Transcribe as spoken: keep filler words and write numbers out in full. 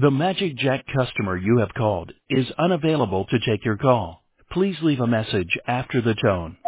The MagicJack customer you have called is unavailable to take your call. Please leave a message after the tone.